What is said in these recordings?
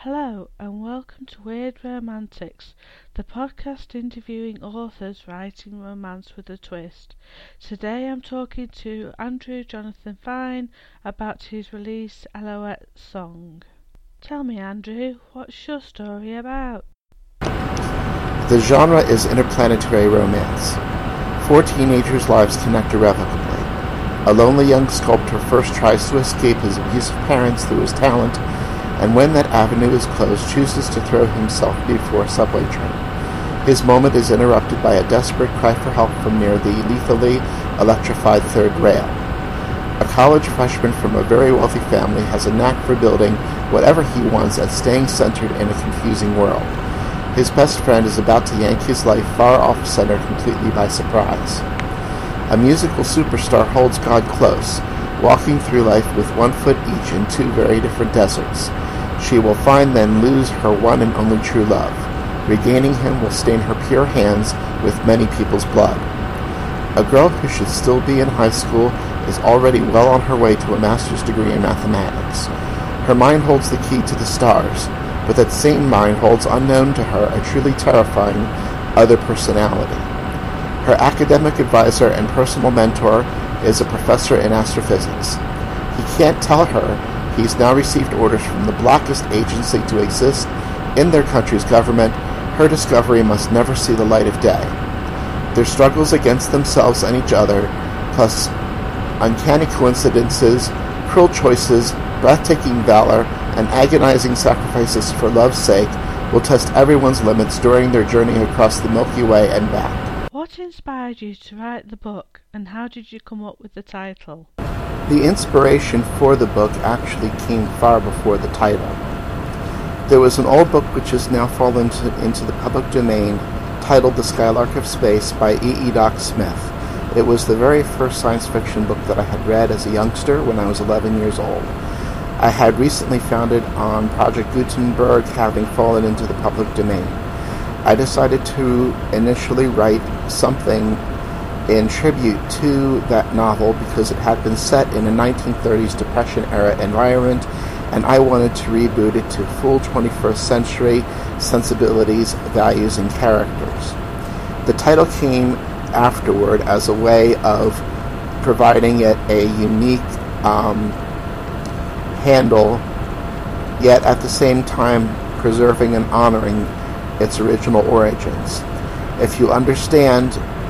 Hello and welcome to Weird Romantics, the podcast interviewing authors writing romance with a twist. Today I'm talking to Andrew Jonathan Fine about his release Alouette Song. Tell me, Andrew, what's your story about? The genre is interplanetary romance. Four teenagers' lives connect irrevocably. A lonely young sculptor first tries to escape his abusive parents through his talent, and when that avenue is closed, chooses to throw himself before a subway train. His moment is interrupted by a desperate cry for help from near the lethally electrified third rail. A college freshman from a very wealthy family has a knack for building whatever he wants and staying centered in a confusing world. His best friend is about to yank his life far off center completely by surprise. A musical superstar holds God close, walking through life with 1 foot each in two very different deserts. She will find then lose her one and only true love. Regaining him will stain her pure hands with many people's blood. A girl who should still be in high school is already well on her way to a master's degree in mathematics. Her mind holds the key to the stars, but that same mind holds unknown to her a truly terrifying other personality. Her academic advisor and personal mentor is a professor in astrophysics. He can't tell her he's now received orders from the blackest agency to exist in their country's government. Her discovery must never see the light of day. Their struggles against themselves and each other, plus uncanny coincidences, cruel choices, breathtaking valor, and agonizing sacrifices for love's sake, will test everyone's limits during their journey across the Milky Way and back. What inspired you to write the book, and how did you come up with the title? The inspiration for the book actually came far before the title. There was an old book which has now fallen into the public domain, titled The Skylark of Space by E. Doc Smith. It was the very first science fiction book that I had read as a youngster when I was 11 years old. I had recently found it on Project Gutenberg, having fallen into the public domain. I decided to initially write something in tribute to that novel because it had been set in a 1930s Depression-era environment, and I wanted to reboot it to full 21st century sensibilities, values, and characters. The title came afterward as a way of providing it a unique handle, yet at the same time preserving and honoring its original origins. If you understand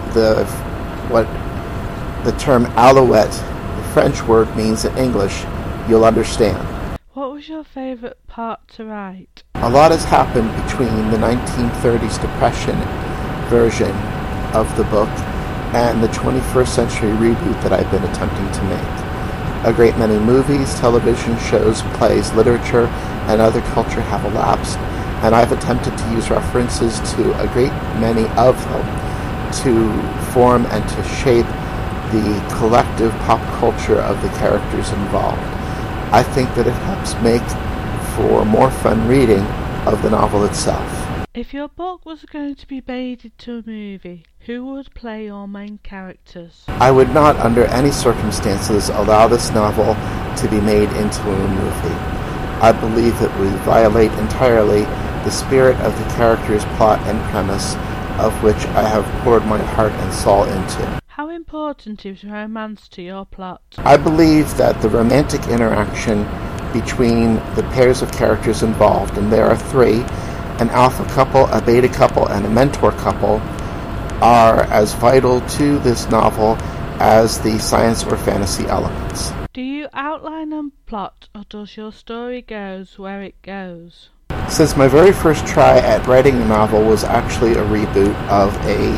what the term alouette, the French word, means in English, you'll understand. What was your favourite part to write? A lot has happened between the 1930s Depression version of the book and the 21st century reboot that I've been attempting to make. A great many movies, television shows, plays, literature, and other culture have elapsed, and I've attempted to use references to a great many of them to form and to shape the collective pop culture of the characters involved. I think that it helps make for more fun reading of the novel itself. If your book was going to be made into a movie, who would play your main characters? I would not, under any circumstances, allow this novel to be made into a movie. I believe it would violate entirely the spirit of the character's plot and premise, of which I have poured my heart and soul into. How important is romance to your plot? I believe that the romantic interaction between the pairs of characters involved, and there are three, an alpha couple, a beta couple, and a mentor couple, are as vital to this novel as the science or fantasy elements. Do you outline a plot, or does your story goes where it goes? Since my very first try at writing a novel was actually a reboot of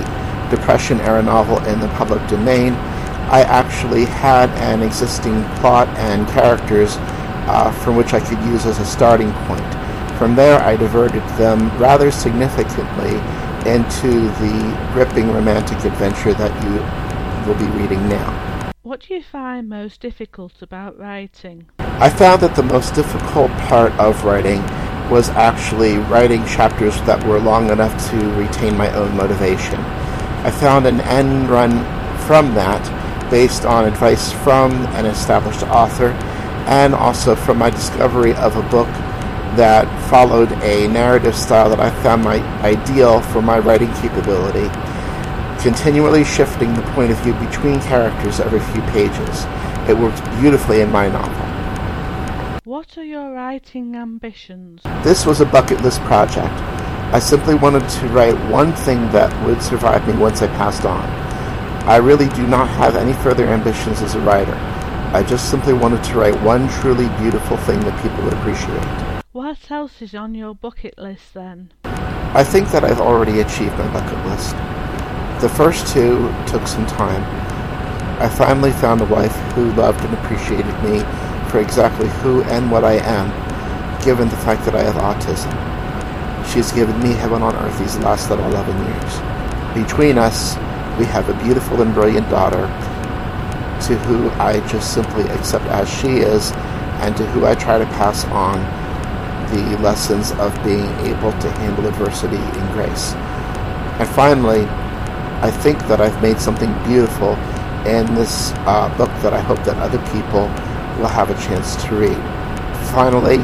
a Depression-era novel in the public domain, I actually had an existing plot and characters from which I could use as a starting point. From there, I diverted them rather significantly into the gripping romantic adventure that you will be reading now. What do you find most difficult about writing? I found that the most difficult part of writing was actually writing chapters that were long enough to retain my own motivation. I found an end run from that based on advice from an established author, and also from my discovery of a book that followed a narrative style that I found ideal for my writing capability, continually shifting the point of view between characters every few pages. It works beautifully in my novel. What are your writing ambitions? This was a bucket list project. I simply wanted to write one thing that would survive me once I passed on. I really do not have any further ambitions as a writer. I just simply wanted to write one truly beautiful thing that people would appreciate. What else is on your bucket list then? I think that I've already achieved my bucket list. The first two took some time. I finally found a wife who loved and appreciated me for exactly who and what I am, given the fact that I have autism. She's given me heaven on earth these last 11 years. Between us, we have a beautiful and brilliant daughter, to who I just simply accept as she is, and to who I try to pass on the lessons of being able to handle adversity in grace. And finally, I think that I've made something beautiful in this book that I hope that other people will have a chance to read. Finally,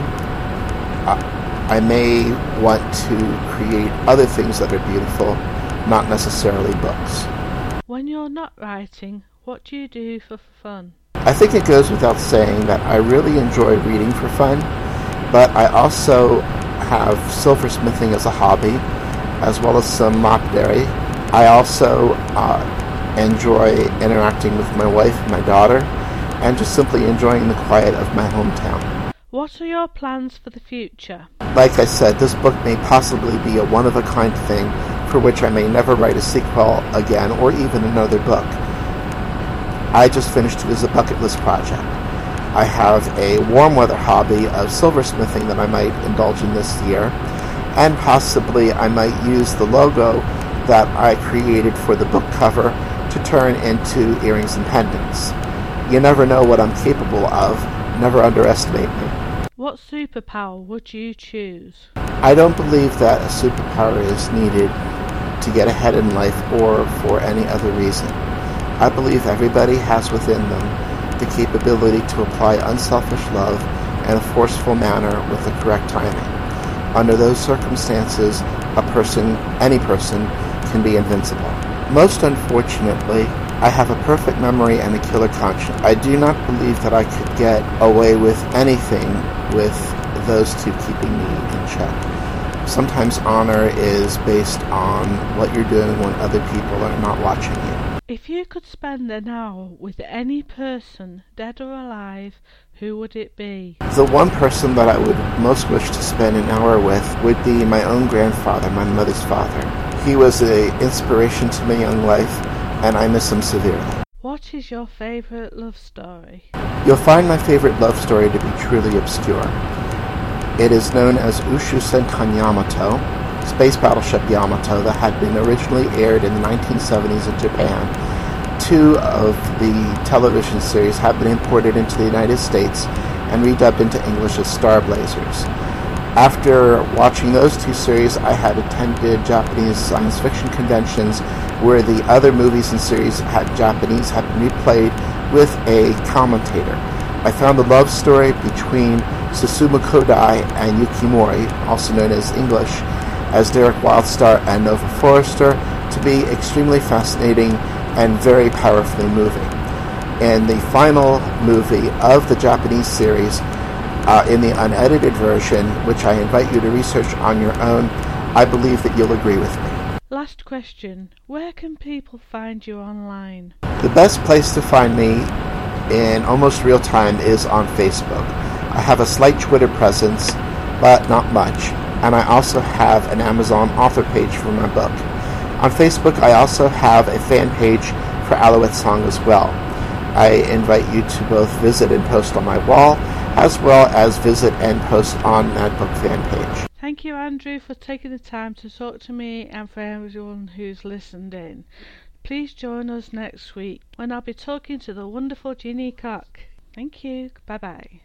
I may want to create other things that are beautiful, not necessarily books. When you're not writing, what do you do for fun? I think it goes without saying that I really enjoy reading for fun, but I also have silversmithing as a hobby, as well as some mop dairy. I also enjoy interacting with my wife and my daughter, and just simply enjoying the quiet of my hometown. What are your plans for the future? Like I said, this book may possibly be a one-of-a-kind thing for which I may never write a sequel again, or even another book. I just finished it as a bucket list project. I have a warm weather hobby of silversmithing that I might indulge in this year, and possibly I might use the logo that I created for the book cover to turn into earrings and pendants. You never know what I'm capable of. Never underestimate me. What superpower would you choose? I don't believe that a superpower is needed to get ahead in life or for any other reason. I believe everybody has within them the capability to apply unselfish love in a forceful manner with the correct timing. Under those circumstances, any person, can be invincible. Most unfortunately, I have a perfect memory and a killer conscience. I do not believe that I could get away with anything with those two keeping me in check. Sometimes honor is based on what you're doing when other people are not watching you. If you could spend an hour with any person, dead or alive, who would it be? The one person that I would most wish to spend an hour with would be my own grandfather, my mother's father. He was an inspiration to my young life, and I miss him severely. What is your favourite love story? You'll find my favorite love story to be truly obscure. It is known as Ushu Senkan Yamato, Space Battleship Yamato, that had been originally aired in the 1970s in Japan. 2 of the television series have been imported into the United States and redubbed into English as Star Blazers. After watching those 2 series, I had attended Japanese science fiction conventions where the other movies and series Japanese had been replayed with a commentator. I found the love story between Susumu Kodai and Yuki Mori, also known as English as Derek Wildstar and Nova Forrester, to be extremely fascinating and very powerfully moving. In the final movie of the Japanese series, in the unedited version, which I invite you to research on your own, I believe that you'll agree with me. Last question. Where can people find you online? The best place to find me in almost real time is on Facebook. I have a slight Twitter presence, but not much. And I also have an Amazon author page for my book. On Facebook, I also have a fan page for Alouette Song as well. I invite you to both visit and post on my wall, as well as visit and post on that book fan page. Thank you, Andrew, for taking the time to talk to me and for everyone who's listened in. Please join us next week when I'll be talking to the wonderful Ginny Cock. Thank you. Bye-bye.